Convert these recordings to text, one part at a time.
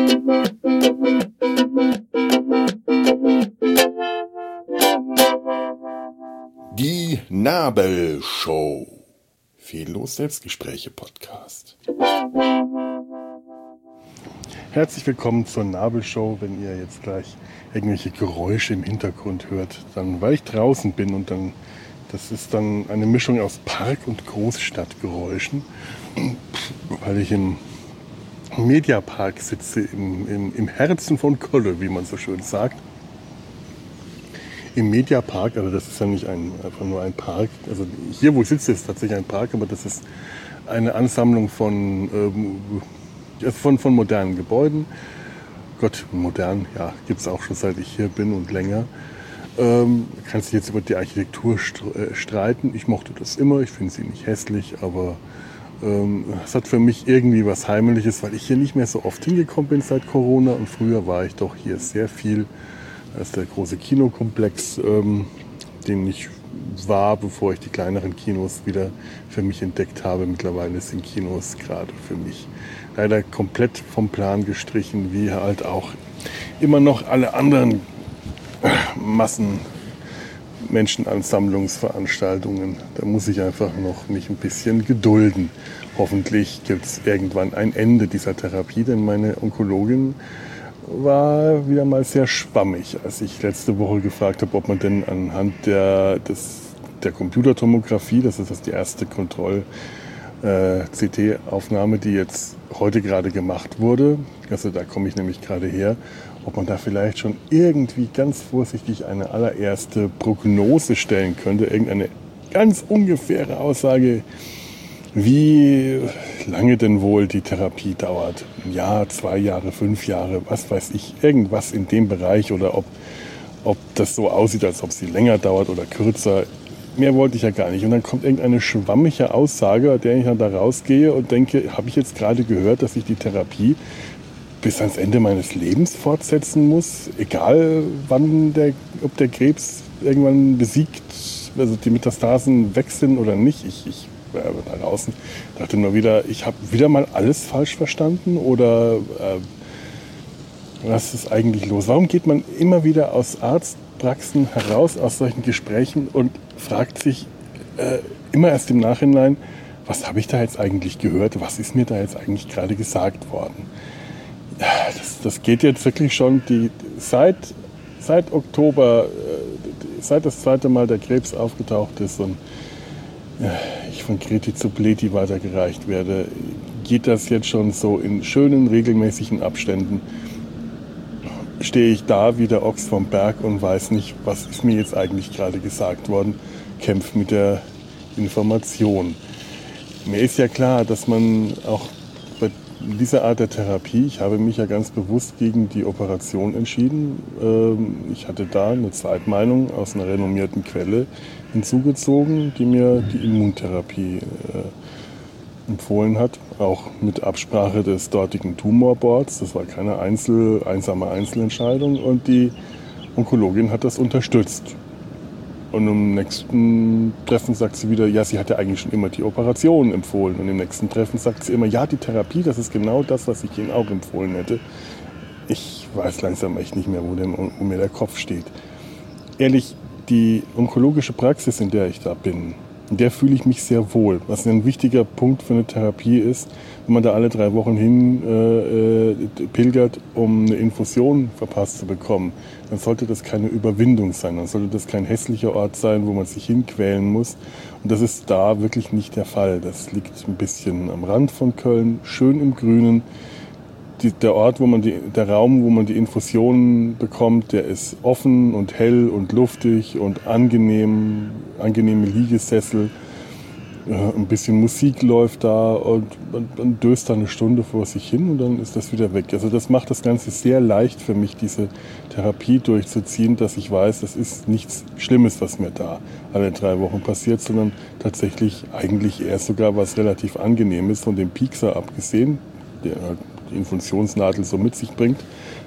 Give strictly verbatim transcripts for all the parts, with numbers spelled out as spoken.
Die Nabelshow. Fehllos Selbstgespräche Podcast. Herzlich willkommen zur Nabelshow. Wenn ihr jetzt gleich irgendwelche Geräusche im Hintergrund hört, dann weil ich draußen bin und dann das ist dann eine Mischung aus Park- und Großstadtgeräuschen, weil ich im Mediapark sitze, im, im, im Herzen von Köln, wie man so schön sagt. Im Mediapark, also das ist ja nicht ein, einfach nur ein Park, also hier, wo ich sitze, ist tatsächlich ein Park, aber das ist eine Ansammlung von, ähm, von, von modernen Gebäuden. Gott, modern, ja, gibt es auch schon seit ich hier bin und länger. Ähm, kann sich jetzt über die Architektur streiten. Ich mochte das immer, ich finde sie nicht hässlich, aber ähm, es hat für mich irgendwie was Heimliches, weil ich hier nicht mehr so oft hingekommen bin seit Corona und früher war ich doch hier sehr viel. Das ist der große Kinokomplex, ähm, den ich war, bevor ich die kleineren Kinos wieder für mich entdeckt habe. Mittlerweile sind Kinos gerade für mich leider komplett vom Plan gestrichen, wie halt auch immer noch alle anderen Massenmenschenansammlungsveranstaltungen. Da muss ich einfach noch mich ein bisschen gedulden. Hoffentlich gibt es irgendwann ein Ende dieser Therapie, denn meine Onkologin war wieder mal sehr schwammig, als ich letzte Woche gefragt habe, ob man denn anhand der, des, der Computertomographie, das ist das die erste Kontroll-C T-Aufnahme, die jetzt heute gerade gemacht wurde, also da komme ich nämlich gerade her, ob man da vielleicht schon irgendwie ganz vorsichtig eine allererste Prognose stellen könnte, irgendeine ganz ungefähre Aussage, wie lange denn wohl die Therapie dauert. Ein Jahr, zwei Jahre, fünf Jahre, was weiß ich, irgendwas in dem Bereich oder ob, ob das so aussieht, als ob sie länger dauert oder kürzer. Mehr wollte ich ja gar nicht. Und dann kommt irgendeine schwammige Aussage, an der ich dann da rausgehe und denke, habe ich jetzt gerade gehört, dass ich die Therapie bis ans Ende meines Lebens fortsetzen muss, egal wann der, ob der Krebs irgendwann besiegt, also die Metastasen weg sind oder nicht. Ich, ich da draußen dachte nur wieder, ich habe wieder mal alles falsch verstanden oder äh, was ist eigentlich los? Warum geht man immer wieder aus Arztpraxen heraus, aus solchen Gesprächen und fragt sich äh, immer erst im Nachhinein, was habe ich da jetzt eigentlich gehört? Was ist mir da jetzt eigentlich gerade gesagt worden? Das, das geht jetzt wirklich schon die, seit, seit Oktober, äh, seit das zweite Mal der Krebs aufgetaucht ist und ich von Kreti zu Pleti weitergereicht werde, geht das jetzt schon so in schönen, regelmäßigen Abständen. Stehe ich da wie der Ochs vom Berg und weiß nicht, was ist mir jetzt eigentlich gerade gesagt worden, kämpfe mit der Information. Mir ist ja klar, dass man auch bei dieser Art der Therapie, ich habe mich ja ganz bewusst gegen die Operation entschieden. Ich hatte da eine Zweitmeinung aus einer renommierten Quelle hinzugezogen, die mir die Immuntherapie äh, empfohlen hat, auch mit Absprache des dortigen Tumorboards. Das war keine Einzel, einsame Einzelentscheidung und die Onkologin hat das unterstützt. Und im nächsten Treffen sagt sie wieder, ja, sie hatte eigentlich schon immer die Operation empfohlen. Und im nächsten Treffen sagt sie immer, ja, die Therapie, das ist genau das, was ich Ihnen auch empfohlen hätte. Ich weiß langsam echt nicht mehr, wo, denn, wo mir der Kopf steht. Ehrlich, die onkologische Praxis, in der ich da bin, in der fühle ich mich sehr wohl. Was ein wichtiger Punkt für eine Therapie ist, wenn man da alle drei Wochen hin äh, pilgert, um eine Infusion verpasst zu bekommen, dann sollte das keine Überwindung sein. Dann sollte das kein hässlicher Ort sein, wo man sich hinquälen muss. Und das ist da wirklich nicht der Fall. Das liegt ein bisschen am Rand von Köln, schön im Grünen. Die, der Ort, wo man die, der Raum, wo man die Infusionen bekommt, der ist offen und hell und luftig und angenehm, angenehme Liegesessel. Äh, ein bisschen Musik läuft da und man, man döst da eine Stunde vor sich hin und dann ist das wieder weg. Also das macht das Ganze sehr leicht für mich, diese Therapie durchzuziehen, dass ich weiß, das ist nichts Schlimmes, was mir da alle drei Wochen passiert, sondern tatsächlich eigentlich eher sogar was relativ Angenehmes, von dem Piekser abgesehen, der halt die Infusionsnadel so mit sich bringt,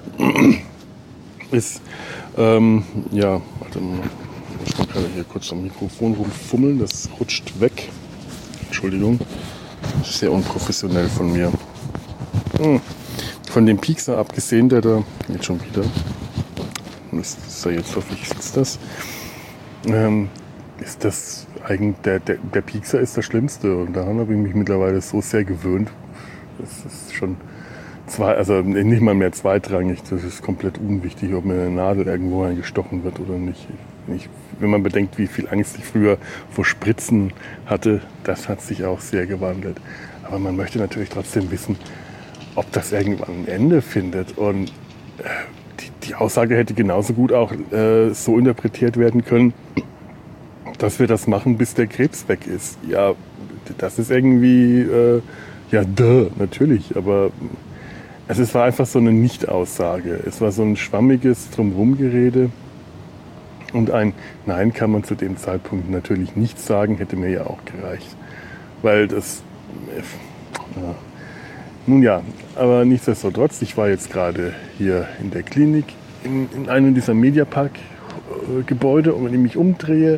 ist, ähm, ja, warte mal, ich muss gerade hier kurz am Mikrofon rumfummeln, das rutscht weg. Entschuldigung, das ist sehr unprofessionell von mir. Hm. von dem Piekser abgesehen, der da, jetzt schon wieder, ist, ist er jetzt, hoffentlich sitzt das, ähm, ist das eigentlich, der, der, der Piekser ist das Schlimmste und daran habe ich mich mittlerweile so sehr gewöhnt. Das ist schon zwei, also nicht mal mehr zweitrangig, das ist komplett unwichtig, ob mir eine Nadel irgendwo eingestochen wird oder nicht. Ich, wenn man bedenkt, wie viel Angst ich früher vor Spritzen hatte, das hat sich auch sehr gewandelt. Aber man möchte natürlich trotzdem wissen, ob das irgendwann ein Ende findet. Und äh, die, die Aussage hätte genauso gut auch äh, so interpretiert werden können, dass wir das machen, bis der Krebs weg ist. Ja, das ist irgendwie, äh, ja, duh, natürlich, aber also es war einfach so eine Nicht-Aussage. Es war so ein schwammiges Drumherumgerede. Und ein Nein kann man zu dem Zeitpunkt natürlich nicht sagen, hätte mir ja auch gereicht. Weil das, ja. Nun ja, aber nichtsdestotrotz, ich war jetzt gerade hier in der Klinik, in, in einem dieser Mediapark-Gebäude, und wenn ich mich umdrehe,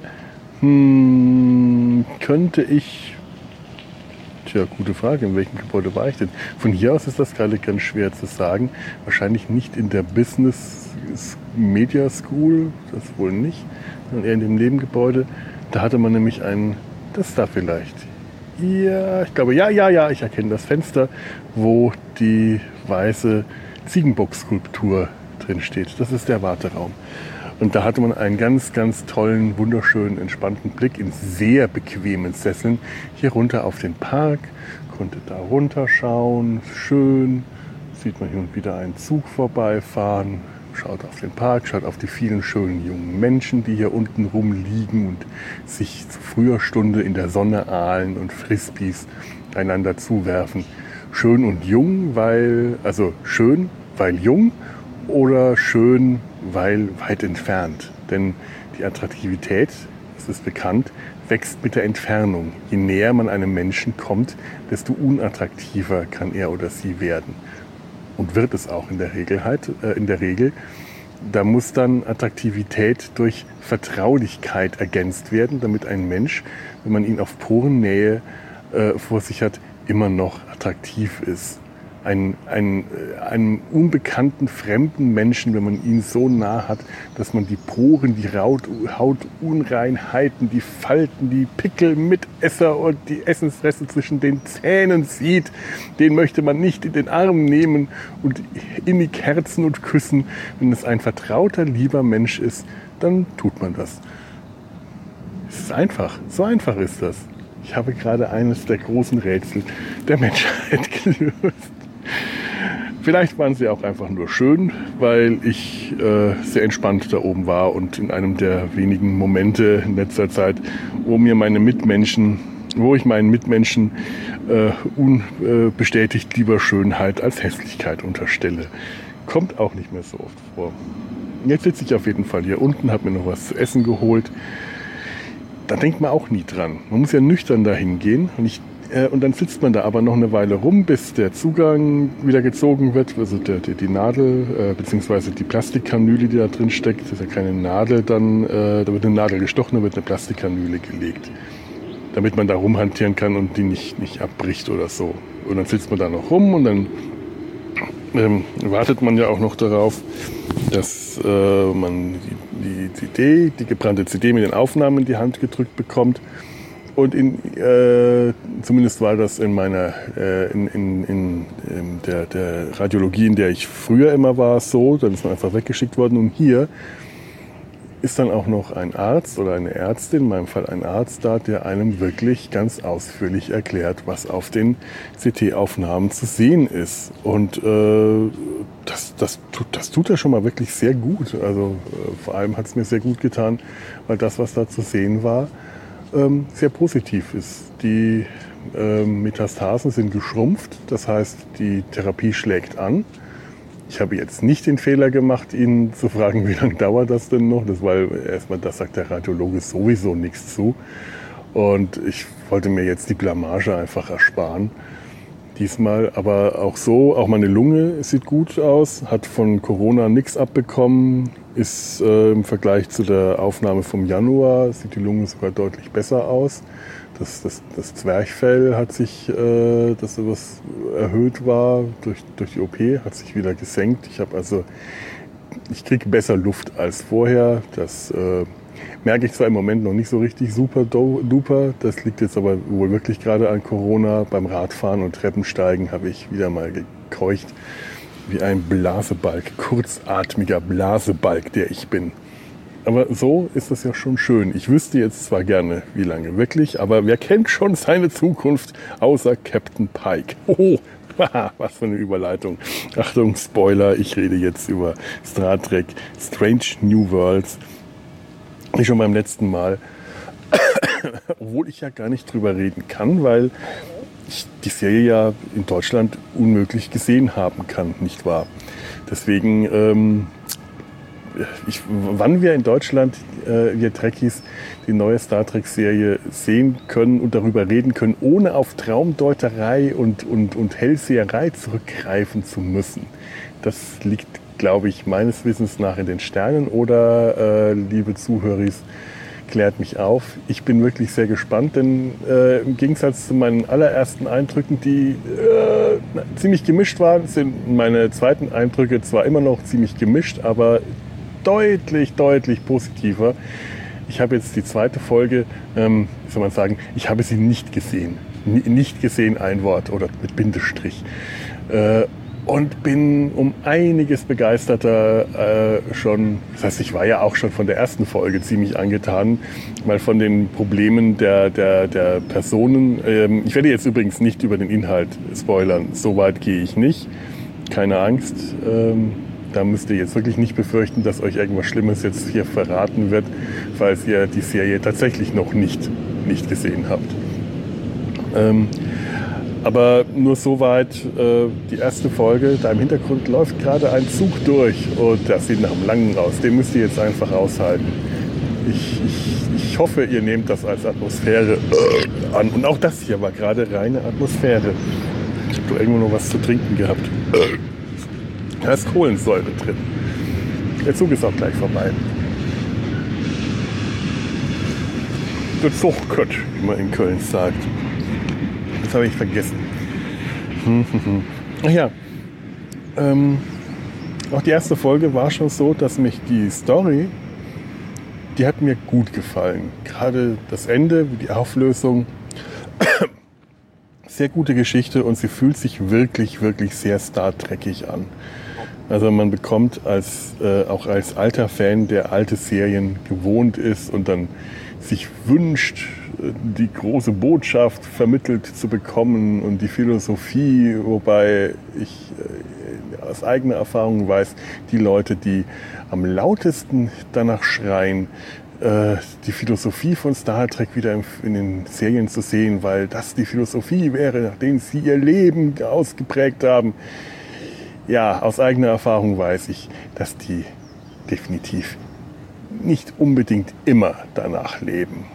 hm, könnte ich, tja, gute Frage, in welchem Gebäude war ich denn? Von hier aus ist das gerade ganz schwer zu sagen. Wahrscheinlich nicht in der Business Media School, das wohl nicht, sondern eher in dem Nebengebäude. Da hatte man nämlich einen, das da vielleicht. Ja, ich glaube, ja, ja, ja, ich erkenne das Fenster, wo die weiße Ziegenbock-Skulptur drin steht. Das ist der Warteraum. Und da hatte man einen ganz, ganz tollen, wunderschönen, entspannten Blick in sehr bequemen Sesseln hier runter auf den Park, konnte da runterschauen, schön, sieht man hier und wieder einen Zug vorbeifahren, schaut auf den Park, schaut auf die vielen schönen jungen Menschen, die hier unten rumliegen und sich zu früher Stunde in der Sonne ahlen und Frisbees einander zuwerfen. Schön und jung, weil, also schön, weil jung, oder schön, weil weit entfernt. Denn die Attraktivität, das ist bekannt, wächst mit der Entfernung. Je näher man einem Menschen kommt, desto unattraktiver kann er oder sie werden. Und wird es auch in der Regel. Halt, äh, in der Regel. Da muss dann Attraktivität durch Vertraulichkeit ergänzt werden, damit ein Mensch, wenn man ihn auf Porennähe äh, vor sich hat, immer noch attraktiv ist. Ein, ein, einen unbekannten, fremden Menschen, wenn man ihn so nah hat, dass man die Poren, die Haut, Hautunreinheiten, die Falten, die Pickel, Mitesser und die Essensreste zwischen den Zähnen sieht, den möchte man nicht in den Arm nehmen und innig herzen und küssen. Wenn es ein vertrauter, lieber Mensch ist, dann tut man das. Es ist einfach, so einfach ist das. Ich habe gerade eines der großen Rätsel der Menschheit gelöst. Vielleicht waren sie auch einfach nur schön, weil ich äh, sehr entspannt da oben war und in einem der wenigen Momente in letzter Zeit, wo mir meine Mitmenschen, wo ich meinen Mitmenschen äh, unbestätigt lieber Schönheit als Hässlichkeit unterstelle. Kommt auch nicht mehr so oft vor. Jetzt sitze ich auf jeden Fall hier unten, habe mir noch was zu essen geholt. Da denkt man auch nie dran. Man muss ja nüchtern dahin gehen und ich Und dann sitzt man da aber noch eine Weile rum, bis der Zugang wieder gezogen wird, also der, die, die Nadel, äh, beziehungsweise die Plastikkanüle, die da drin steckt. Das ist ja keine Nadel, dann, äh, da wird eine Nadel gestochen, da wird eine Plastikkanüle gelegt, damit man da rumhantieren kann und die nicht, nicht abbricht oder so. Und dann sitzt man da noch rum und dann ähm, wartet man ja auch noch darauf, dass äh, man die, die C D, die gebrannte C D mit den Aufnahmen in die Hand gedrückt bekommt. Und in, äh, zumindest war das in meiner, äh, in, in, in, in der, der Radiologie, in der ich früher immer war, so, dann ist man einfach weggeschickt worden. Und hier ist dann auch noch ein Arzt oder eine Ärztin, in meinem Fall ein Arzt da, der einem wirklich ganz ausführlich erklärt, was auf den C T-Aufnahmen zu sehen ist. Und äh, das, das, tut, das tut er schon mal wirklich sehr gut. Also äh, vor allem hat es mir sehr gut getan, weil das, was da zu sehen war, sehr positiv ist. Die äh, Metastasen sind geschrumpft, das heißt, die Therapie schlägt an. Ich habe jetzt nicht den Fehler gemacht, ihn zu fragen, wie lange dauert das denn noch? Das war erstmal, das sagt der Radiologe sowieso nichts zu. Und ich wollte mir jetzt die Blamage einfach ersparen. Diesmal, aber auch so, auch meine Lunge sieht gut aus, hat von Corona nichts abbekommen, ist äh, im Vergleich zu der Aufnahme vom Januar, sieht die Lunge sogar deutlich besser aus. Das, das, das Zwerchfell hat sich, äh, das etwas erhöht war durch, durch die O P, hat sich wieder gesenkt. Ich habe also, ich kriege besser Luft als vorher. Das äh, merke ich zwar im Moment noch nicht so richtig super duper. Das liegt jetzt aber wohl wirklich gerade an Corona. Beim Radfahren und Treppensteigen habe ich wieder mal gekeucht wie ein Blasebalg, kurzatmiger Blasebalg, der ich bin. Aber so ist das ja schon schön. Ich wüsste jetzt zwar gerne, wie lange wirklich, aber wer kennt schon seine Zukunft außer Captain Pike? Hoho, was für eine Überleitung. Achtung, Spoiler, ich rede jetzt über Star Trek Strange New Worlds. Wie schon beim letzten Mal. Obwohl ich ja gar nicht drüber reden kann, weil ich die Serie ja in Deutschland unmöglich gesehen haben kann, nicht wahr? Deswegen, ähm, ich, wann wir in Deutschland, äh, wir Trekkies, die neue Star Trek-Serie sehen können und darüber reden können, ohne auf Traumdeuterei und, und, und Hellseherei zurückgreifen zu müssen, das liegt, glaube ich, meines Wissens nach in den Sternen. Oder, äh, liebe Zuhörer, klärt mich auf. Ich bin wirklich sehr gespannt, denn äh, im Gegensatz zu meinen allerersten Eindrücken, die äh, ziemlich gemischt waren, sind meine zweiten Eindrücke zwar immer noch ziemlich gemischt, aber deutlich, deutlich positiver. Ich habe jetzt die zweite Folge, ähm, wie soll man sagen, ich habe sie nicht gesehen. N- nicht gesehen, ein Wort oder mit Bindestrich. Äh, Und bin um einiges begeisterter äh, schon, das heißt, ich war ja auch schon von der ersten Folge ziemlich angetan, weil von den Problemen der, der, der Personen, ähm, ich werde jetzt übrigens nicht über den Inhalt spoilern, so weit gehe ich nicht, keine Angst, ähm, da müsst ihr jetzt wirklich nicht befürchten, dass euch irgendwas Schlimmes jetzt hier verraten wird, falls ihr die Serie tatsächlich noch nicht, nicht gesehen habt. Ähm, Aber nur soweit, äh, die erste Folge, da im Hintergrund läuft gerade ein Zug durch und das sieht nach einem langen aus. Den müsst ihr jetzt einfach aushalten. Ich, ich, ich hoffe, ihr nehmt das als Atmosphäre äh, an. Und auch das hier war gerade reine Atmosphäre. Ich habe doch irgendwo noch was zu trinken gehabt. Da ist Kohlensäure drin. Der Zug ist auch gleich vorbei. Der Zug kött, wie man in Köln sagt. Das habe ich vergessen. Ach ja, ähm, auch die erste Folge war schon so, dass mich die Story, die hat mir gut gefallen. Gerade das Ende, die Auflösung, sehr gute Geschichte und sie fühlt sich wirklich, wirklich sehr Star Trekig an. Also man bekommt als, äh, auch als alter Fan, der alte Serien gewohnt ist und dann sich wünscht, die große Botschaft vermittelt zu bekommen und die Philosophie, wobei ich äh, aus eigener Erfahrung weiß, die Leute, die am lautesten danach schreien, äh, die Philosophie von Star Trek wieder in, in den Serien zu sehen, weil das die Philosophie wäre, nachdem sie ihr Leben ausgeprägt haben. Ja, aus eigener Erfahrung weiß ich, dass die definitiv nicht unbedingt immer danach leben.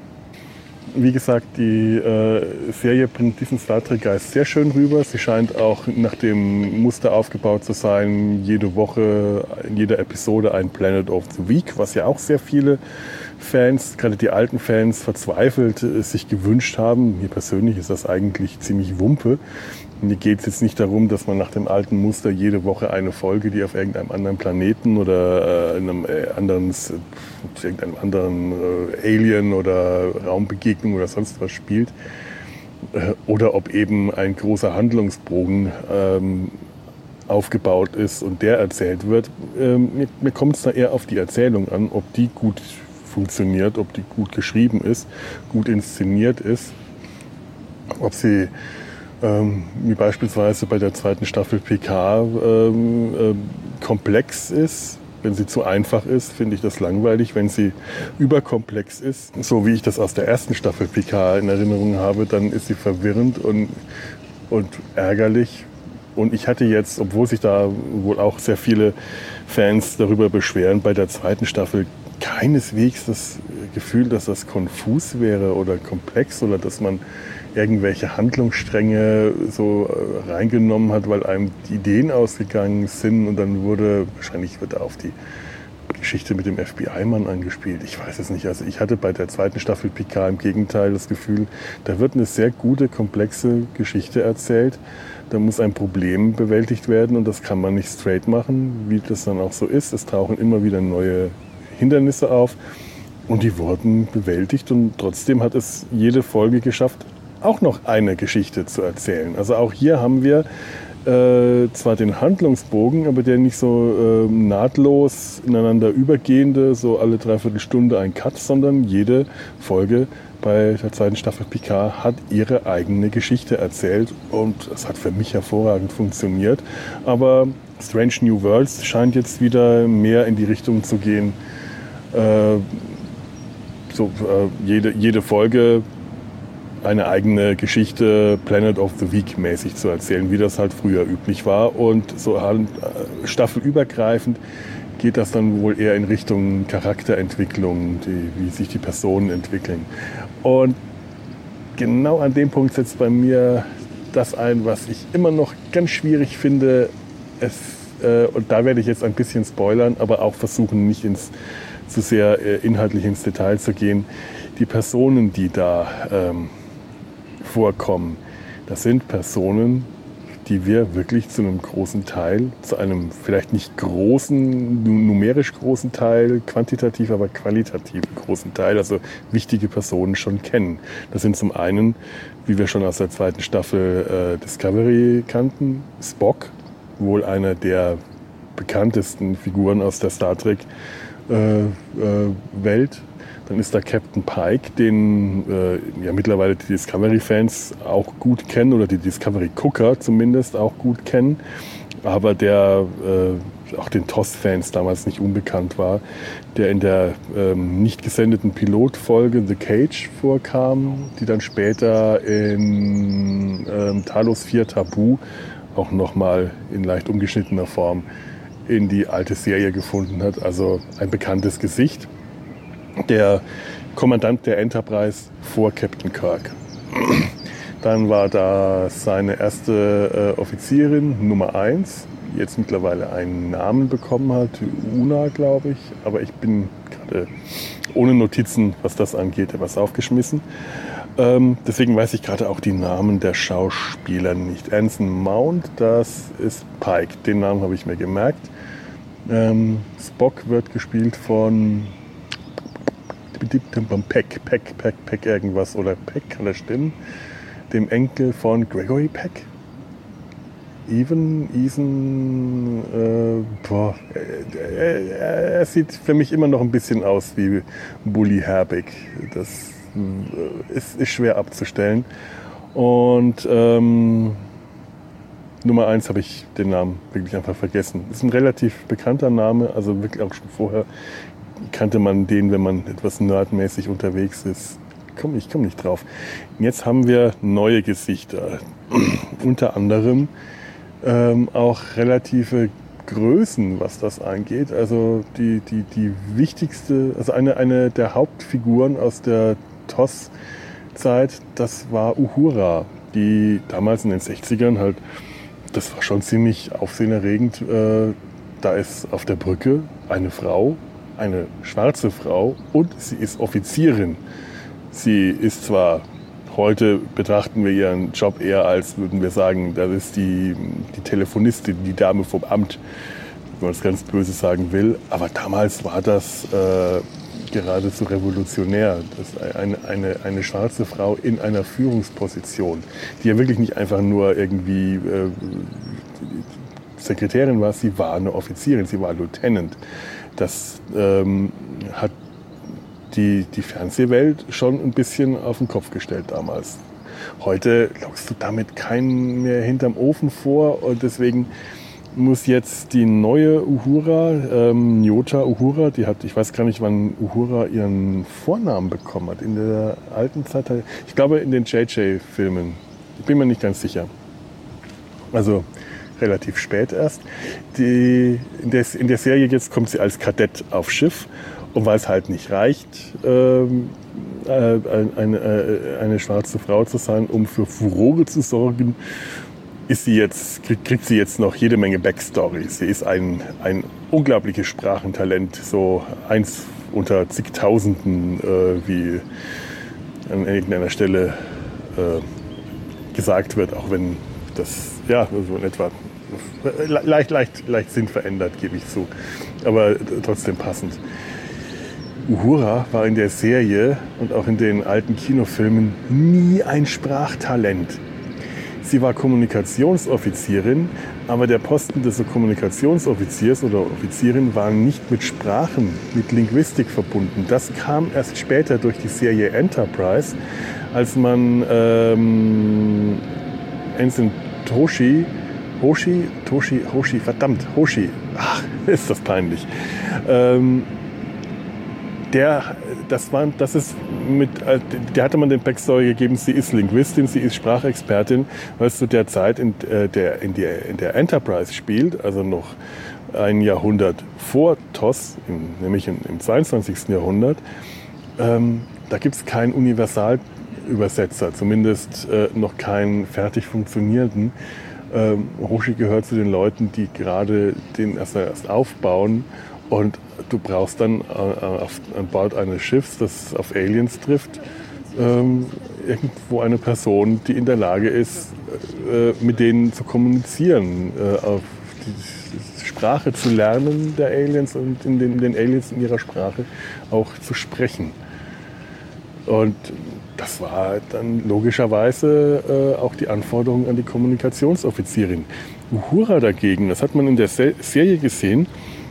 Wie gesagt, die äh, Serie bringt diesen Star Trek-Geist sehr schön rüber. Sie scheint auch nach dem Muster aufgebaut zu sein, jede Woche, in jeder Episode ein Planet of the Week, was ja auch sehr viele Fans, gerade die alten Fans, verzweifelt äh, sich gewünscht haben. Mir persönlich ist das eigentlich ziemlich Wumpe. Mir geht es jetzt nicht darum, dass man nach dem alten Muster jede Woche eine Folge, die auf irgendeinem anderen Planeten oder äh, in einem äh, anderen, äh, irgendeinem anderen äh, Alien oder Raumbegegnung oder sonst was spielt, äh, oder ob eben ein großer Handlungsbogen ähm, aufgebaut ist und der erzählt wird. Ähm, mir mir kommt es da eher auf die Erzählung an, ob die gut funktioniert, ob die gut geschrieben ist, gut inszeniert ist, ob sie Ähm, wie beispielsweise bei der zweiten Staffel P K ähm, äh, komplex ist. Wenn sie zu einfach ist, finde ich das langweilig. Wenn sie überkomplex ist, so wie ich das aus der ersten Staffel P K in Erinnerung habe, dann ist sie verwirrend und, und ärgerlich. Und ich hatte jetzt, obwohl sich da wohl auch sehr viele Fans darüber beschweren, bei der zweiten Staffel keineswegs das Gefühl, dass das konfus wäre oder komplex oder dass man irgendwelche Handlungsstränge so reingenommen hat, weil einem die Ideen ausgegangen sind und dann wurde, wahrscheinlich wird auf die Geschichte mit dem F B I-Mann angespielt? Ich weiß es nicht. Also ich hatte bei der zweiten Staffel Picard im Gegenteil das Gefühl, da wird eine sehr gute, komplexe Geschichte erzählt. Da muss ein Problem bewältigt werden und das kann man nicht straight machen, wie das dann auch so ist. Es tauchen immer wieder neue Hindernisse auf und die wurden bewältigt und trotzdem hat es jede Folge geschafft, auch noch eine Geschichte zu erzählen. Also auch hier haben wir äh, zwar den Handlungsbogen, aber der nicht so äh, nahtlos ineinander übergehende, so alle dreiviertel Stunde ein Cut, sondern jede Folge bei der zweiten Staffel Picard hat ihre eigene Geschichte erzählt und es hat für mich hervorragend funktioniert. Aber Strange New Worlds scheint jetzt wieder mehr in die Richtung zu gehen, äh, so äh, jede, jede Folge eine eigene Geschichte Planet of the Week mäßig zu erzählen, wie das halt früher üblich war. Und so halt, äh, staffelübergreifend geht das dann wohl eher in Richtung Charakterentwicklung, die, wie sich die Personen entwickeln. Und genau an dem Punkt setzt bei mir das ein, was ich immer noch ganz schwierig finde. Es, äh, und da werde ich jetzt ein bisschen spoilern, aber auch versuchen, nicht ins, zu sehr äh, inhaltlich ins Detail zu gehen. Die Personen, die da ähm, vorkommen, das sind Personen, die wir wirklich zu einem großen Teil, zu einem vielleicht nicht großen, numerisch großen Teil, quantitativ, aber qualitativ großen Teil, also wichtige Personen schon kennen. Das sind zum einen, wie wir schon aus der zweiten Staffel äh, Discovery kannten, Spock, wohl einer der bekanntesten Figuren aus der Star Trek äh, äh, Welt. Dann ist da Captain Pike, den äh, ja mittlerweile die Discovery-Fans auch gut kennen oder die Discovery-Gucker zumindest auch gut kennen, aber der äh, auch den T O S-Fans damals nicht unbekannt war, der in der ähm, nicht gesendeten Pilotfolge The Cage vorkam, die dann später in ähm, Talos vier Tabu auch nochmal in leicht umgeschnittener Form in die alte Serie gefunden hat. Also ein bekanntes Gesicht. Der Kommandant der Enterprise vor Captain Kirk. Dann war da seine erste äh, Offizierin, Nummer eins, die jetzt mittlerweile einen Namen bekommen hat, Una, glaube ich. Aber ich bin gerade ohne Notizen, was das angeht, etwas aufgeschmissen. Ähm, deswegen weiß ich gerade auch die Namen der Schauspieler nicht. Anson Mount, das ist Pike, den Namen habe ich mir gemerkt. Ähm, Spock wird gespielt von Peck, Peck, Peck, Peck irgendwas oder Peck, kann das stimmen? Dem Enkel von Gregory Peck? Even, Ethan, äh, boah, er, er, er sieht für mich immer noch ein bisschen aus wie Bully Herbig. Das äh, ist, ist schwer abzustellen. Und ähm, Nummer eins habe ich den Namen wirklich einfach vergessen. Ist ein relativ bekannter Name, also wirklich auch schon vorher kannte man den, wenn man etwas nerdmäßig unterwegs ist. Komm, ich komme nicht drauf. Jetzt haben wir neue Gesichter. Unter anderem ähm, auch relative Größen, was das angeht. Also die, die, die wichtigste, also eine, eine der Hauptfiguren aus der T O S-Zeit, das war Uhura, die damals in den sechzigern halt, das war schon ziemlich aufsehenerregend. Äh, da ist auf der Brücke eine Frau, eine schwarze Frau und sie ist Offizierin. Sie ist zwar, heute betrachten wir ihren Job eher als, würden wir sagen, das ist die, die Telefonistin, die Dame vom Amt, wenn man es ganz böse sagen will. Aber damals war das äh, geradezu revolutionär. Das eine, eine, eine schwarze Frau in einer Führungsposition, die ja wirklich nicht einfach nur irgendwie äh, Sekretärin war, sie war eine Offizierin, sie war Lieutenant. Das ähm, hat die, die Fernsehwelt schon ein bisschen auf den Kopf gestellt damals. Heute lockst du damit keinen mehr hinterm Ofen vor und deswegen muss jetzt die neue Uhura, ähm, Nyota Uhura, die hat, ich weiß gar nicht, wann Uhura ihren Vornamen bekommen hat. In der alten Zeit, ich glaube in den J J-Filmen. Ich bin mir nicht ganz sicher. Also relativ spät erst. Die, in, der, in der Serie jetzt kommt sie als Kadett aufs Schiff und weil es halt nicht reicht, ähm, äh, eine, äh, eine schwarze Frau zu sein, um für Furore zu sorgen, ist sie jetzt, kriegt, kriegt sie jetzt noch jede Menge Backstory. Sie ist ein, ein unglaubliches Sprachentalent, so eins unter zigtausenden, äh, wie an irgendeiner Stelle äh, gesagt wird, auch wenn das ja so in etwa leicht, leicht, leicht sinnverändert, gebe ich zu, aber trotzdem passend. Uhura war in der Serie und auch in den alten Kinofilmen nie ein Sprachtalent. Sie war Kommunikationsoffizierin, aber der Posten des Kommunikationsoffiziers oder Offizierin war nicht mit Sprachen, mit Linguistik verbunden. Das kam erst später durch die Serie Enterprise, als man ähm, Ensign Toshi, Hoshi, Toshi, Hoshi, verdammt, Hoshi, ach, ist das peinlich. Ähm, Der, das war, das ist mit, der hatte man den Backstory gegeben, sie ist Linguistin, sie ist Sprachexpertin, weil es zu der Zeit in der, in der, in der Enterprise spielt, also noch ein Jahrhundert vor T O S, im, nämlich im, im zweiundzwanzigsten Jahrhundert. Ähm, da gibt es keinen Universalübersetzer, zumindest äh, noch keinen fertig funktionierenden. Ähm, Hoshi gehört zu den Leuten, die gerade den erst, erst aufbauen. Und du brauchst dann äh, auf, an Bord eines Schiffs, das auf Aliens trifft, ähm, irgendwo eine Person, die in der Lage ist, äh, mit denen zu kommunizieren, äh, auf die, die Sprache zu lernen der Aliens und in den, den Aliens in ihrer Sprache auch zu sprechen. Und das war dann logischerweise äh, auch die Anforderung an die Kommunikationsoffizierin. Uhura dagegen, das hat man in der Se- Serie gesehen.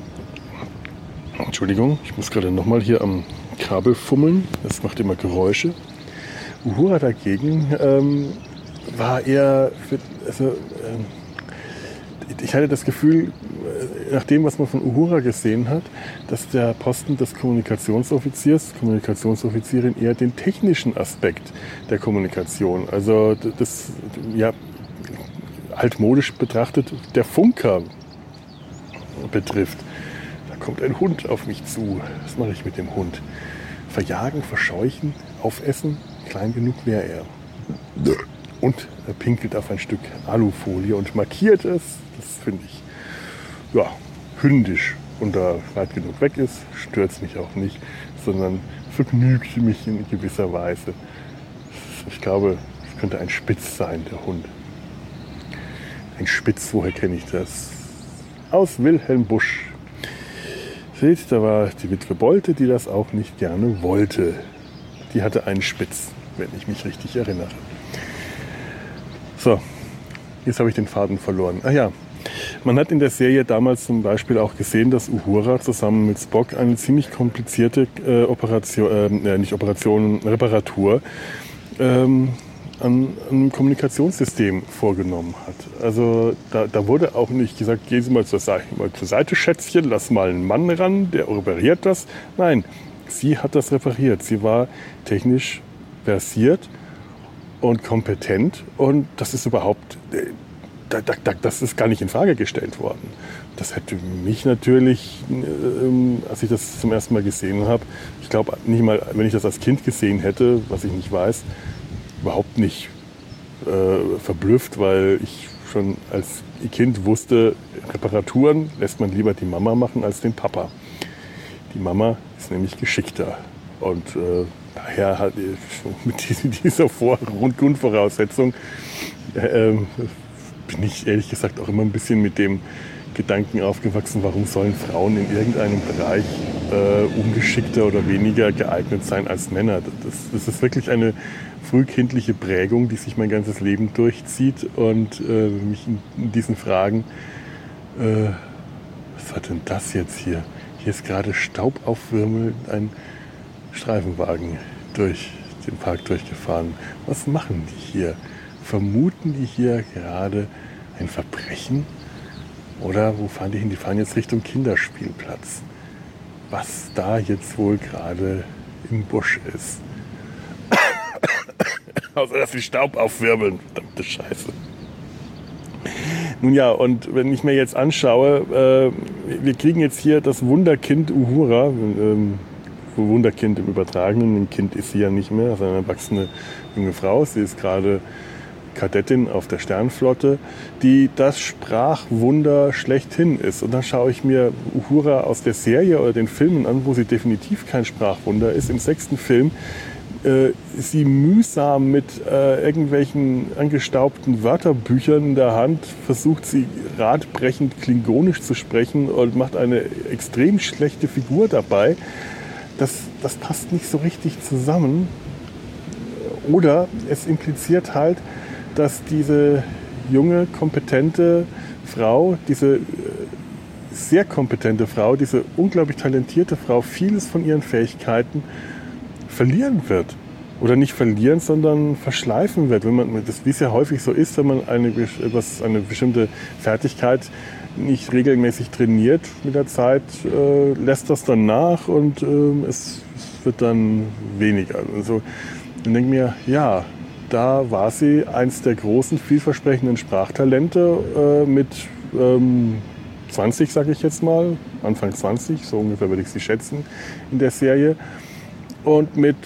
Entschuldigung, ich muss gerade nochmal hier am Kabel fummeln. Das macht immer Geräusche. Uhura dagegen ähm, war eher, für, also, ähm, ich hatte das Gefühl, nach dem, was man von Uhura gesehen hat, dass der Posten des Kommunikationsoffiziers, Kommunikationsoffizierin eher den technischen Aspekt der Kommunikation, also das, ja, altmodisch betrachtet, der Funker betrifft. Kommt ein Hund auf mich zu. Was mache ich mit dem Hund? Verjagen, verscheuchen, aufessen? Klein genug wäre er. Und er pinkelt auf ein Stück Alufolie und markiert es. Das finde ich, ja, hündisch. Und da weit genug weg ist, stört es mich auch nicht, sondern vergnügt mich in gewisser Weise. Ich glaube, es könnte ein Spitz sein, der Hund. Ein Spitz, woher kenne ich das? Aus Wilhelm Busch. Seht, da war die Witwe Bolte, die das auch nicht gerne wollte. Die hatte einen Spitz, wenn ich mich richtig erinnere. So, jetzt habe ich den Faden verloren. Ach ja, man hat in der Serie damals zum Beispiel auch gesehen, dass Uhura zusammen mit Spock eine ziemlich komplizierte äh, Operation, äh, nicht Operation, Reparatur ähm, an einem Kommunikationssystem vorgenommen hat. Also da, da wurde auch nicht gesagt, gehen Sie mal zur, Seite, mal zur Seite, Schätzchen, lass mal einen Mann ran, der repariert das. Nein, sie hat das repariert. Sie war technisch versiert und kompetent und das ist überhaupt, da, da, das ist gar nicht in Frage gestellt worden. Das hätte mich natürlich, ähm, als ich das zum ersten Mal gesehen habe, ich glaube nicht mal, wenn ich das als Kind gesehen hätte, was ich nicht weiß, überhaupt nicht äh, verblüfft, weil ich schon als Kind wusste, Reparaturen lässt man lieber die Mama machen als den Papa. Die Mama ist nämlich geschickter und äh, daher hat mit dieser Vor- und Grundvoraussetzung äh, bin ich ehrlich gesagt auch immer ein bisschen mit dem Gedanken aufgewachsen, warum sollen Frauen in irgendeinem Bereich äh, ungeschickter oder weniger geeignet sein als Männer. Das, das ist wirklich eine frühkindliche Prägung, die sich mein ganzes Leben durchzieht und äh, mich in, in diesen Fragen, äh, was war denn das jetzt hier? Hier ist gerade Staub aufwirbelnd ein Streifenwagen durch den Park durchgefahren. Was machen die hier? Vermuten die hier gerade ein Verbrechen? Oder wo fahren die hin? Die fahren jetzt Richtung Kinderspielplatz. Was da jetzt wohl gerade im Busch ist. Außer dass sie Staub aufwirbeln. Verdammte Scheiße. Nun ja, und wenn ich mir jetzt anschaue, äh, wir kriegen jetzt hier das Wunderkind Uhura. Ähm, Wunderkind im Übertragenen. Ein Kind ist sie ja nicht mehr, also eine erwachsene junge Frau. Sie ist gerade Kadettin auf der Sternflotte, die das Sprachwunder schlechthin ist. Und dann schaue ich mir Uhura aus der Serie oder den Filmen an, wo sie definitiv kein Sprachwunder ist. Im sechsten Film äh, sie mühsam mit äh, irgendwelchen angestaubten Wörterbüchern in der Hand versucht, sie radbrechend klingonisch zu sprechen und macht eine extrem schlechte Figur dabei. Das, das passt nicht so richtig zusammen. Oder es impliziert halt, dass diese junge, kompetente Frau, diese sehr kompetente Frau, diese unglaublich talentierte Frau, vieles von ihren Fähigkeiten verlieren wird. Oder nicht verlieren, sondern verschleifen wird. Wenn man, das, wie es ja häufig so ist, wenn man eine, etwas, eine bestimmte Fertigkeit nicht regelmäßig trainiert mit der Zeit, äh, lässt das dann nach und äh, es, es wird dann weniger. Also, dann denke ich mir, ja, da war sie eins der großen, vielversprechenden Sprachtalente äh, mit ähm, zwanzig, sage ich jetzt mal, Anfang zwanzig, so ungefähr würde ich sie schätzen in der Serie. Und mit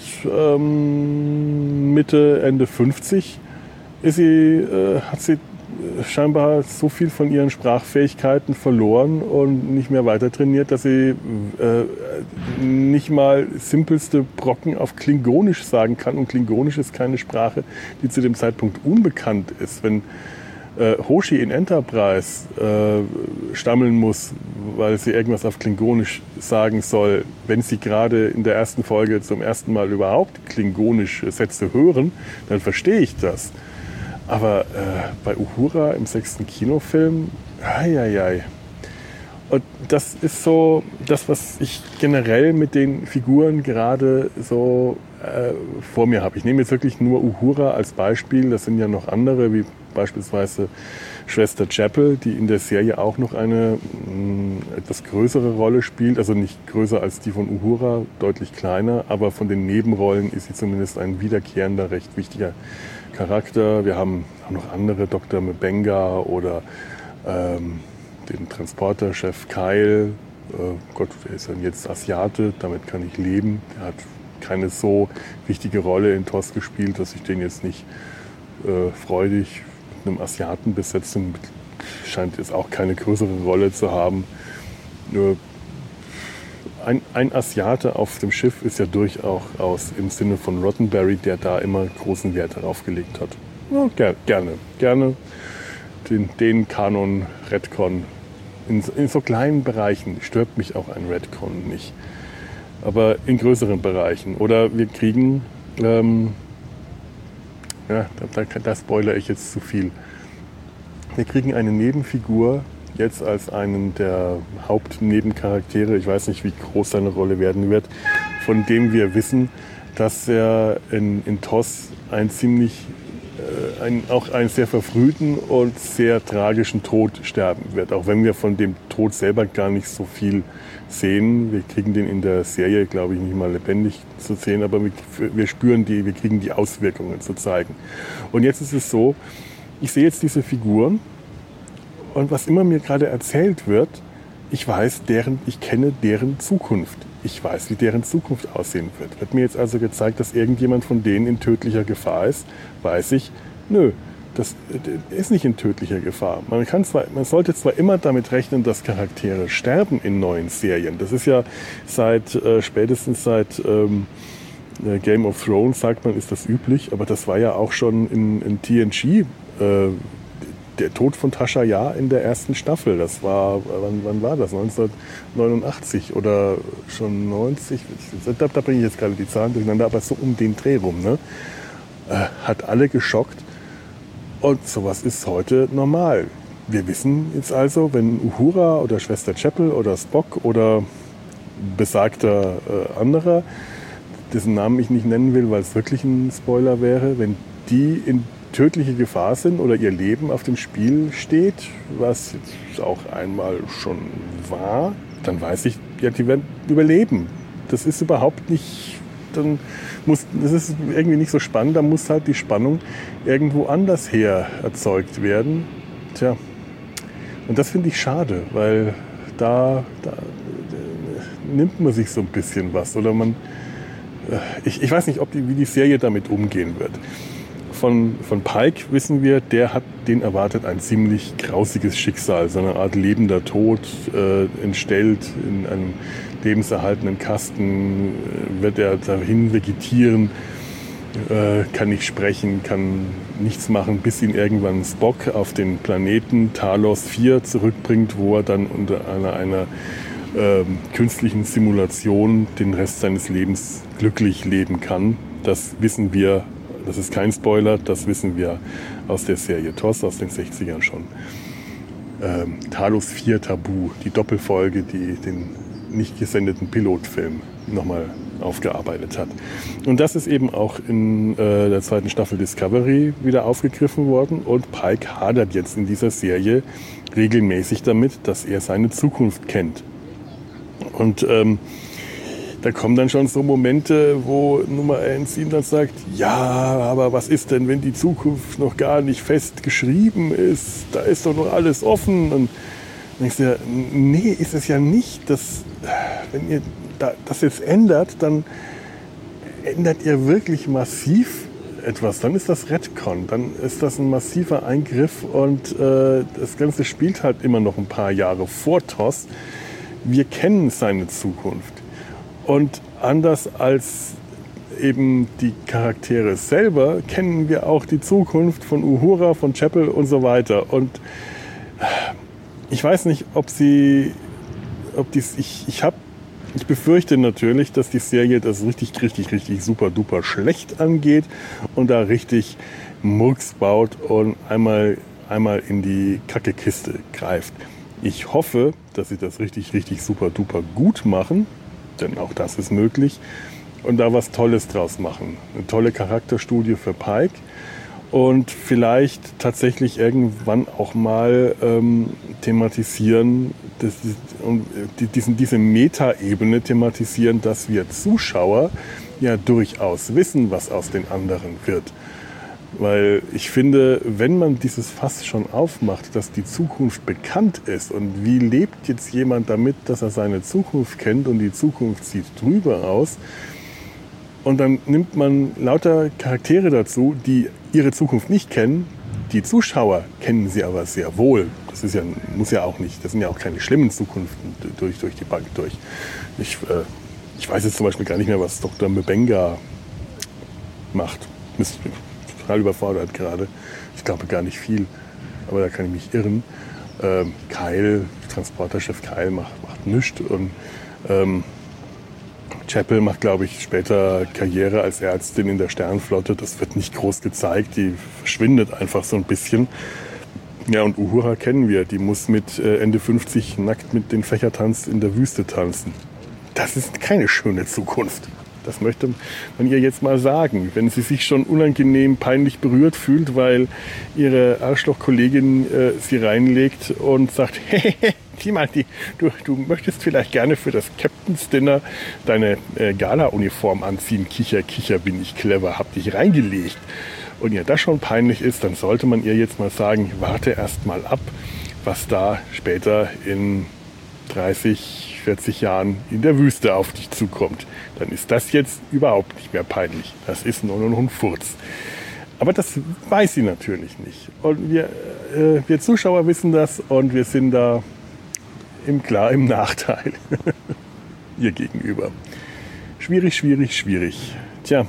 ähm, Mitte, Ende fünfzig ist sie, äh, hat sie scheinbar so viel von ihren Sprachfähigkeiten verloren und nicht mehr weiter trainiert, dass sie äh, nicht mal simpelste Brocken auf Klingonisch sagen kann. Und Klingonisch ist keine Sprache, die zu dem Zeitpunkt unbekannt ist. Wenn äh, Hoshi in Enterprise äh, stammeln muss, weil sie irgendwas auf Klingonisch sagen soll, wenn sie gerade in der ersten Folge zum ersten Mal überhaupt klingonische Sätze hören, dann verstehe ich das. Aber äh, bei Uhura im sechsten Kinofilm, eieiei. Und das ist so das, was ich generell mit den Figuren gerade so äh, vor mir habe. Ich nehme jetzt wirklich nur Uhura als Beispiel. Das sind ja noch andere, wie beispielsweise Schwester Chapel, die in der Serie auch noch eine mh, etwas größere Rolle spielt. Also nicht größer als die von Uhura, deutlich kleiner. Aber von den Nebenrollen ist sie zumindest ein wiederkehrender, recht wichtiger Charakter. Wir haben auch noch andere, Doktor M'Benga oder ähm, den Transporterchef Kyle. Äh, Gott, der ist dann jetzt Asiate, damit kann ich leben. Er hat keine so wichtige Rolle in T O S gespielt, dass ich den jetzt nicht äh, freudig mit einem Asiaten besetze. Scheint jetzt auch keine größere Rolle zu haben. Nur Ein, ein Asiate auf dem Schiff ist ja durchaus im Sinne von Roddenberry, der da immer großen Wert darauf gelegt hat. Ja, ger gerne, gerne den, den Kanon Redcon. In, in so kleinen Bereichen stört mich auch ein Redcon nicht. Aber in größeren Bereichen. Oder wir kriegen, ähm, ja, da, da, da spoilere ich jetzt zu viel. Wir kriegen eine Nebenfigur, jetzt als einen der Hauptnebencharaktere, ich weiß nicht, wie groß seine Rolle werden wird, von dem wir wissen, dass er in, in T O S einen ziemlich, äh, ein, auch einen sehr verfrühten und sehr tragischen Tod sterben wird. Auch wenn wir von dem Tod selber gar nicht so viel sehen. Wir kriegen den in der Serie, glaube ich, nicht mal lebendig zu sehen, aber wir, wir spüren die, wir kriegen die Auswirkungen zu zeigen. Und jetzt ist es so, ich sehe jetzt diese Figuren, und was immer mir gerade erzählt wird, ich weiß, deren, ich kenne deren Zukunft. Ich weiß, wie deren Zukunft aussehen wird. Wird mir jetzt also gezeigt, dass irgendjemand von denen in tödlicher Gefahr ist, weiß ich, nö, das ist nicht in tödlicher Gefahr. Man kann zwar, man sollte zwar immer damit rechnen, dass Charaktere sterben in neuen Serien. Das ist ja seit, äh, spätestens seit ähm, Game of Thrones, sagt man, ist das üblich. Aber das war ja auch schon in, in T N G, äh, der Tod von Tasha Yar in der ersten Staffel. Das war, wann, wann war das? neunzehnhundertneunundachtzig oder schon neunzig? Da, da bringe ich jetzt gerade die Zahlen durcheinander, aber so um den Dreh rum. Ne? Äh, hat alle geschockt. Und sowas ist heute normal. Wir wissen jetzt also, wenn Uhura oder Schwester Chapel oder Spock oder besagter äh, anderer, dessen Namen ich nicht nennen will, weil es wirklich ein Spoiler wäre, wenn die in tödliche Gefahr sind oder ihr Leben auf dem Spiel steht, was jetzt auch einmal schon war, dann weiß ich, ja, die werden überleben. Das ist überhaupt nicht, dann muss, das ist irgendwie nicht so spannend, da muss halt die Spannung irgendwo anders her erzeugt werden. Tja, und das finde ich schade, weil da, da, da nimmt man sich so ein bisschen was oder man, ich, ich weiß nicht, ob die, wie die Serie damit umgehen wird. von, von Pike wissen wir, der hat, den erwartet ein ziemlich grausiges Schicksal. So eine Art lebender Tod, äh, entstellt in einem lebenserhaltenden Kasten, äh, wird er dahin vegetieren, äh, kann nicht sprechen, kann nichts machen, bis ihn irgendwann Spock auf den Planeten Talos vier zurückbringt, wo er dann unter einer, einer äh, künstlichen Simulation den Rest seines Lebens glücklich leben kann. Das wissen wir, das ist kein Spoiler, das wissen wir aus der Serie T O S aus den sechzigern schon. Ähm, Talos vier Tabu, die Doppelfolge, die den nicht gesendeten Pilotfilm nochmal aufgearbeitet hat. Und das ist eben auch in äh, der zweiten Staffel Discovery wieder aufgegriffen worden und Pike hadert jetzt in dieser Serie regelmäßig damit, dass er seine Zukunft kennt. Und ähm, da kommen dann schon so Momente, wo Nummer eins ihm dann sagt, ja, aber was ist denn, wenn die Zukunft noch gar nicht fest geschrieben ist? Da ist doch noch alles offen. Und dann denkst du ja, nee, ist es ja nicht. Das, wenn ihr das jetzt ändert, dann ändert ihr wirklich massiv etwas. Dann ist das Retcon, dann ist das ein massiver Eingriff und äh, das Ganze spielt halt immer noch ein paar Jahre vor T O S. Wir kennen seine Zukunft. Und anders als eben die Charaktere selber, kennen wir auch die Zukunft von Uhura, von Chapel und so weiter. Und ich weiß nicht, ob sie, ob dies, ich, ich habe, ich befürchte natürlich, dass die Serie das richtig, richtig, richtig super duper schlecht angeht und da richtig Murks baut und einmal, einmal in die Kackekiste greift. Ich hoffe, dass sie das richtig, richtig super duper gut machen, denn auch das ist möglich, und da was Tolles draus machen. Eine tolle Charakterstudie für Pike und vielleicht tatsächlich irgendwann auch mal ähm, thematisieren, das, und die, diesen, diese Meta-Ebene thematisieren, dass wir Zuschauer ja durchaus wissen, was aus den anderen wird. Weil ich finde, wenn man dieses Fass schon aufmacht, dass die Zukunft bekannt ist und wie lebt jetzt jemand damit, dass er seine Zukunft kennt und die Zukunft sieht drüber aus, und dann nimmt man lauter Charaktere dazu, die ihre Zukunft nicht kennen, die Zuschauer kennen sie aber sehr wohl. Das ist ja, muss ja auch nicht, das sind ja auch keine schlimmen Zukunften durch, durch die Bank durch. Ich, äh, ich weiß jetzt zum Beispiel gar nicht mehr, was Doktor M'Benga macht. Ist total überfordert gerade. Ich glaube gar nicht viel, aber da kann ich mich irren. Ähm, Kyle, Transporterchef Kyle macht, macht nichts und ähm, Chapel macht, glaube ich, später Karriere als Ärztin in der Sternenflotte. Das wird nicht groß gezeigt, die verschwindet einfach so ein bisschen. Ja, und Uhura kennen wir, die muss mit Ende fünfzig nackt mit den Fächertanz in der Wüste tanzen. Das ist keine schöne Zukunft. Das möchte man ihr jetzt mal sagen, wenn sie sich schon unangenehm peinlich berührt fühlt, weil ihre Arschlochkollegin äh, sie reinlegt und sagt, hey, sieh mal, die, du, du möchtest vielleicht gerne für das Captain's Dinner deine äh, Gala-Uniform anziehen. Kicher, kicher, bin ich clever, hab dich reingelegt. Und ihr das schon peinlich ist, dann sollte man ihr jetzt mal sagen, warte erst mal ab, was da später in dreißig, vierzig Jahren in der Wüste auf dich zukommt. Dann ist das jetzt überhaupt nicht mehr peinlich. Das ist nur noch ein Furz. Aber das weiß sie natürlich nicht. Und wir, äh, wir Zuschauer wissen das und wir sind da im klar im Nachteil ihr gegenüber. Schwierig, schwierig, schwierig. Tja,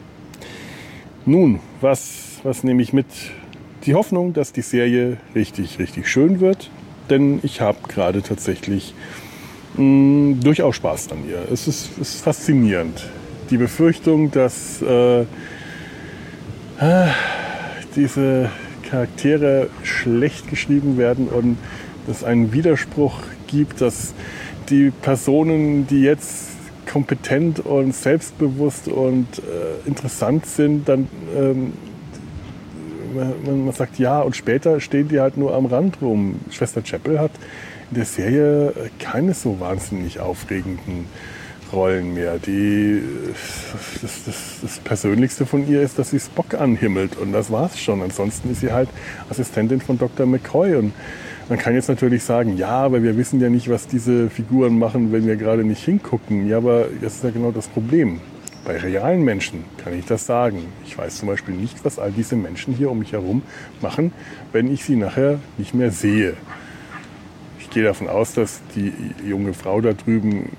nun, was, was nehme ich mit? Die Hoffnung, dass die Serie richtig, richtig schön wird. Denn ich habe gerade tatsächlich mh, durchaus Spaß an ihr. Es ist, es ist faszinierend. Die Befürchtung, dass äh, äh, diese Charaktere schlecht geschrieben werden und es einen Widerspruch gibt, dass die Personen, die jetzt kompetent und selbstbewusst und äh, interessant sind, dann ähm, man, man sagt ja und später stehen die halt nur am Rand rum. Schwester Chapel hat in der Serie keine so wahnsinnig aufregenden Rollen mehr. Die, das, das, das Persönlichste von ihr ist, dass sie Spock anhimmelt und das war's schon. Ansonsten ist sie halt Assistentin von Doktor McCoy und man kann jetzt natürlich sagen, ja, aber wir wissen ja nicht, was diese Figuren machen, wenn wir gerade nicht hingucken. Ja, aber das ist ja genau das Problem. Bei realen Menschen kann ich das sagen. Ich weiß zum Beispiel nicht, was all diese Menschen hier um mich herum machen, wenn ich sie nachher nicht mehr sehe. Ich gehe davon aus, dass die junge Frau da drüben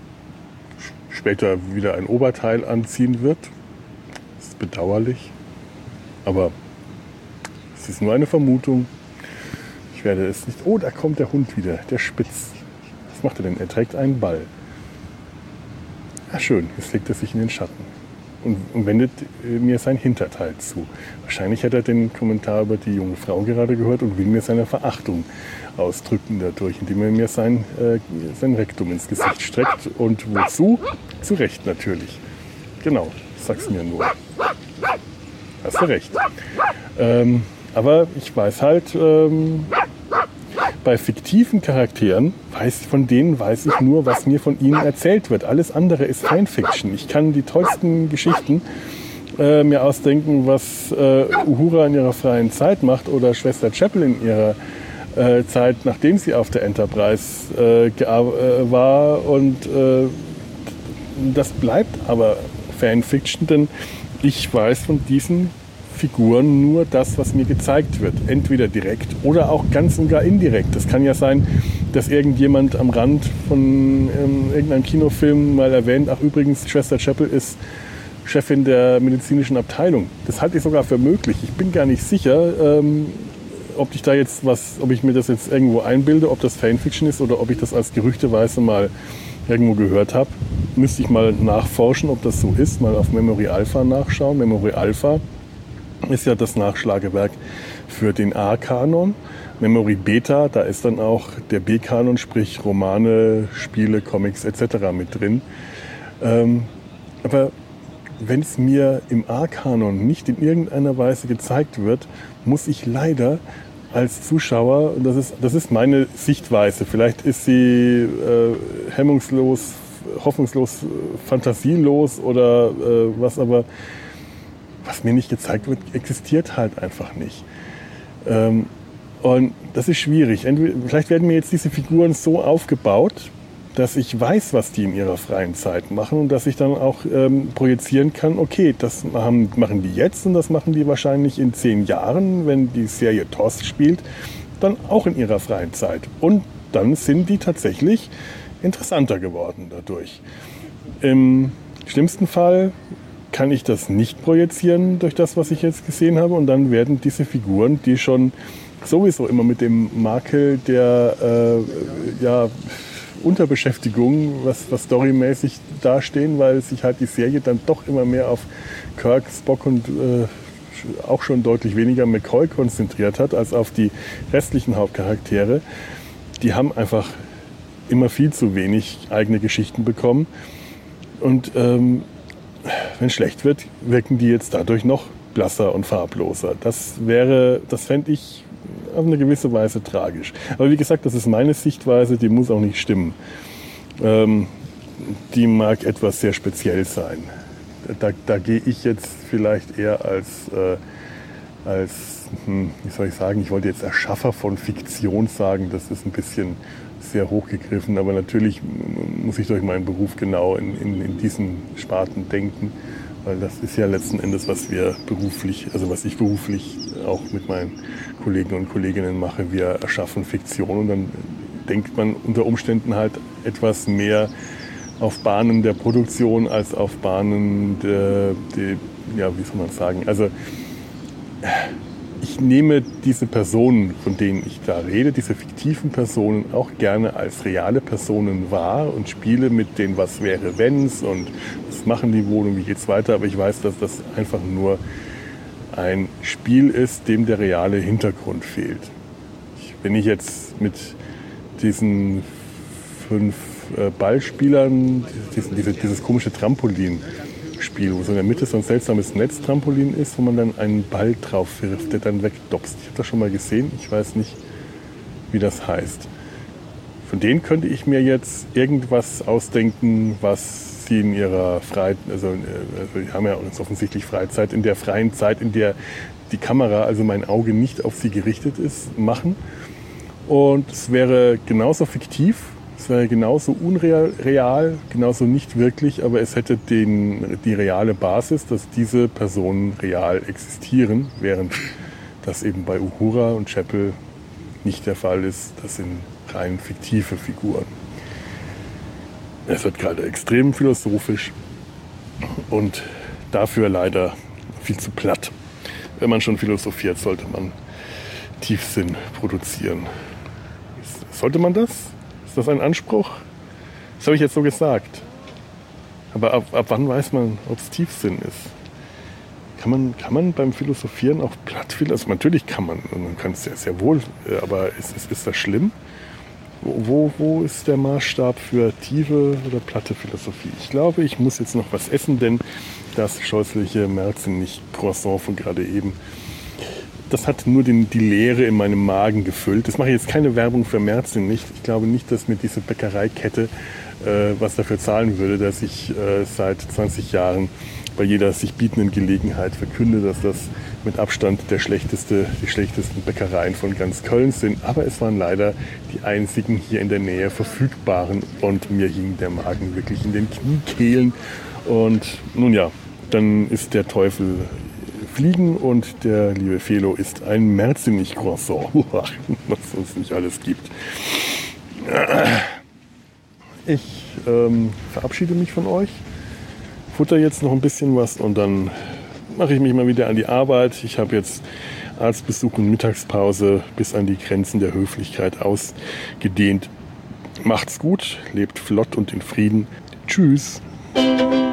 später wieder ein Oberteil anziehen wird. Das ist bedauerlich. Aber es ist nur eine Vermutung. Ich werde es nicht... Oh, da kommt der Hund wieder, der Spitz. Was macht er denn? Er trägt einen Ball. Ah, schön, jetzt legt er sich in den Schatten und, und wendet mir sein Hinterteil zu. Wahrscheinlich hat er den Kommentar über die junge Frau gerade gehört und will mir seine Verachtung ausdrücken dadurch, indem er mir sein, äh, sein Rektum ins Gesicht streckt. Und wozu? Zu Recht natürlich. Genau, sag's mir nur. Hast du recht. Ähm, aber ich weiß halt... Ähm, Bei fiktiven Charakteren, weiß, von denen weiß ich nur, was mir von ihnen erzählt wird. Alles andere ist Fanfiction. Ich kann die tollsten Geschichten äh, mir ausdenken, was äh, Uhura in ihrer freien Zeit macht oder Schwester Chapel in ihrer äh, Zeit, nachdem sie auf der Enterprise äh, äh, war. Und äh, das bleibt aber Fanfiction, denn ich weiß von diesen Figuren nur das, was mir gezeigt wird. Entweder direkt oder auch ganz und gar indirekt. Es kann ja sein, dass irgendjemand am Rand von ähm, irgendeinem Kinofilm mal erwähnt, ach übrigens, Schwester Chapel ist Chefin der medizinischen Abteilung. Das halte ich sogar für möglich. Ich bin gar nicht sicher, ähm, ob ich da jetzt was, ob ich mir das jetzt irgendwo einbilde, ob das Fanfiction ist oder ob ich das als gerüchteweise mal irgendwo gehört habe. Müsste ich mal nachforschen, ob das so ist, mal auf Memory Alpha nachschauen. Memory Alpha ist ja das Nachschlagewerk für den A-Kanon. Memory Beta, da ist dann auch der B-Kanon, sprich Romane, Spiele, Comics et cetera mit drin. Ähm, aber wenn es mir im A-Kanon nicht in irgendeiner Weise gezeigt wird, muss ich leider als Zuschauer, und das ist, das ist meine Sichtweise, vielleicht ist sie äh, hemmungslos, hoffnungslos, fantasielos oder äh, was, aber was mir nicht gezeigt wird, existiert halt einfach nicht. Ähm, und das ist schwierig. Entweder, vielleicht werden mir jetzt diese Figuren so aufgebaut, dass ich weiß, was die in ihrer freien Zeit machen und dass ich dann auch ähm, projizieren kann, okay, das machen, machen die jetzt und das machen die wahrscheinlich in zehn Jahren, wenn die Serie T O S spielt, dann auch in ihrer freien Zeit. Und dann sind die tatsächlich interessanter geworden dadurch. Im schlimmsten Fall kann ich das nicht projizieren durch das, was ich jetzt gesehen habe. Und dann werden diese Figuren, die schon sowieso immer mit dem Makel der äh, ja, Unterbeschäftigung, was, was storymäßig dastehen, weil sich halt die Serie dann doch immer mehr auf Kirk, Spock und äh, auch schon deutlich weniger McCoy konzentriert hat, als auf die restlichen Hauptcharaktere. Die haben einfach immer viel zu wenig eigene Geschichten bekommen. Und ähm, wenn es schlecht wird, wirken die jetzt dadurch noch blasser und farbloser. Das wäre, das fände ich auf eine gewisse Weise tragisch. Aber wie gesagt, das ist meine Sichtweise, die muss auch nicht stimmen. Ähm, die mag etwas sehr speziell sein. Da, da gehe ich jetzt vielleicht eher als, äh, als hm, wie soll ich sagen, ich wollte jetzt Erschaffer von Fiktion sagen, das ist ein bisschen sehr hochgegriffen, aber natürlich muss ich durch meinen Beruf genau in, in, in diesen Sparten denken, weil das ist ja letzten Endes, was wir beruflich, also was ich beruflich auch mit meinen Kollegen und Kolleginnen mache. Wir erschaffen Fiktion und dann denkt man unter Umständen halt etwas mehr auf Bahnen der Produktion als auf Bahnen der, der ja, wie soll man sagen, also ich nehme diese Personen, von denen ich da rede, diese fiktiven Personen auch gerne als reale Personen wahr und spiele mit den Was wäre wenns und was machen die wohl und wie geht's weiter. Aber ich weiß, dass das einfach nur ein Spiel ist, dem der reale Hintergrund fehlt. Ich, wenn ich jetzt mit diesen fünf äh, Ballspielern, diesen, diese, dieses komische Trampolin Spiel, wo so in der Mitte so ein seltsames Netztrampolin ist, wo man dann einen Ball drauf wirft, der dann wegdopst. Ich habe das schon mal gesehen, ich weiß nicht, wie das heißt. Von denen könnte ich mir jetzt irgendwas ausdenken, was sie in ihrer Freizeit, also, also die haben ja uns offensichtlich Freizeit, in der freien Zeit, in der die Kamera, also mein Auge nicht auf sie gerichtet ist, machen. Und es wäre genauso fiktiv, Es wäre genauso unreal, real, genauso nicht wirklich, aber es hätte den, die reale Basis, dass diese Personen real existieren, während das eben bei Uhura und Chapel nicht der Fall ist. Das sind rein fiktive Figuren. Es wird gerade extrem philosophisch und dafür leider viel zu platt. Wenn man schon philosophiert, sollte man Tiefsinn produzieren. Sollte man das? Ist das ein Anspruch? Das habe ich jetzt so gesagt. Aber ab, ab wann weiß man, ob es Tiefsinn ist? Kann man, kann man beim Philosophieren auch platt philosophieren? Also natürlich kann man, man kann es sehr, sehr wohl, aber ist, ist, ist das schlimm? Wo, wo ist der Maßstab für tiefe oder platte Philosophie? Ich glaube, ich muss jetzt noch was essen, denn das scheußliche Merzenich-Croissant von gerade eben, das hat nur den, die Leere in meinem Magen gefüllt. Das mache ich jetzt keine Werbung für Merzenich. Ich glaube nicht, dass mir diese Bäckereikette äh, was dafür zahlen würde, dass ich äh, seit zwanzig Jahren bei jeder sich bietenden Gelegenheit verkünde, dass das mit Abstand der schlechteste, die schlechtesten Bäckereien von ganz Köln sind. Aber es waren leider die einzigen hier in der Nähe verfügbaren und mir hing der Magen wirklich in den Kniekehlen. Und nun ja, dann ist der Teufel fliegen und der liebe Felo ist ein Merzenich-Croissant, was es uns nicht alles gibt. Ich ähm, verabschiede mich von euch, futter jetzt noch ein bisschen was und dann mache ich mich mal wieder an die Arbeit. Ich habe jetzt Arztbesuch und Mittagspause bis an die Grenzen der Höflichkeit ausgedehnt. Macht's gut, lebt flott und in Frieden. Tschüss.